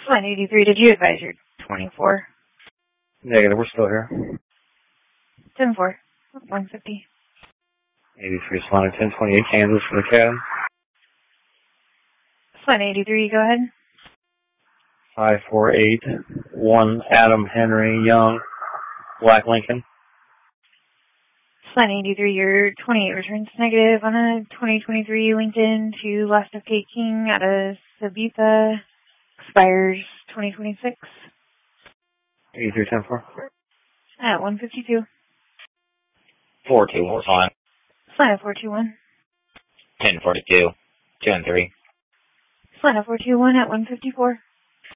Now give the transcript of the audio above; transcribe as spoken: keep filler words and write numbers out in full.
Flight eighty-three, did you advise your twenty-four? Negative, we're still here. ten four, one fifty. eighty-three, Solana ten twenty-eight, Kansas for the cab. Flight eighty-three, go ahead. five four eight one Adam Henry Young, Black Lincoln. Flight eighty-three, your twenty-eight returns negative on a twenty twenty-three LinkedIn to Last of Kate King out of Sabitha. Expires twenty twenty-six. eighty-three, ten four. At one fifty-two. four two, what time? Flight four two one. ten forty-two, two and three. Flight four two one at one fifty-four.